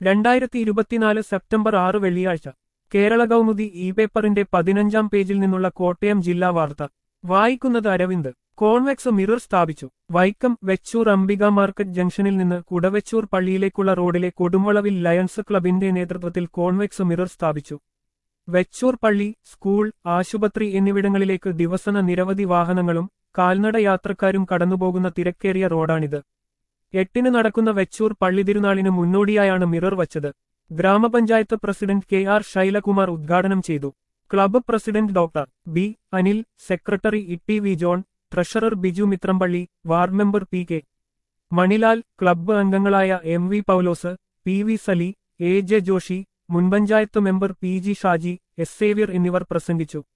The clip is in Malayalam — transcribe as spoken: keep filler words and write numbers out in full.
രണ്ടായിരത്തി ഇരുപത്തിനാല് സെപ്റ്റംബർ ആറ് വെള്ളിയാഴ്ച കേരള കൗമുദി ഇ പേപ്പറിന്റെ പതിനഞ്ചാം പേജിൽ നിന്നുള്ള കോട്ടയം ജില്ലാ വാർത്ത വായിക്കുന്നത് അരവിന്ദ്. കോൺവെക്സ് മിറർ സ്ഥാപിച്ചു. വൈക്കം വെച്ചൂർ അംബിക മാർക്കറ്റ് ജംഗ്ഷനിൽ നിന്ന് കുടവെച്ചൂർ പള്ളിയിലേക്കുള്ള റോഡിലെ കൊടുംവളവിൽ ലയൺസ് ക്ലബിന്റെ നേതൃത്വത്തിൽ കോൺവെക്സ് മിറർ സ്ഥാപിച്ചു. വെച്ചൂർ പള്ളി, സ്കൂൾ, ആശുപത്രി എന്നിവിടങ്ങളിലേക്ക് ദിവസന നിരവധി വാഹനങ്ങളും കാൽനട യാത്രക്കാരും കടന്നുപോകുന്ന തിരക്കേറിയ റോഡാണിത്. എട്ടിന് നടക്കുന്ന വെച്ചൂർ പള്ളിതിരുനാളിന് മുന്നോടിയായാണ് മിറർ വച്ചത്. ഗ്രാമപഞ്ചായത്ത് പ്രസിഡന്റ് കെ ആർ ശൈലകുമാർ ഉദ്ഘാടനം ചെയ്തു. Club president doctor B Anil, secretary E V John, treasurer Biju Mithrampally, ward member P K Manilal, club അംഗങ്ങളായ M V Paulose, P V Sali, A J Joshy, മുൻപഞ്ചായത്ത് member P G Shaji, S Xavier എന്നിവർ പ്രസംഗിച്ചു.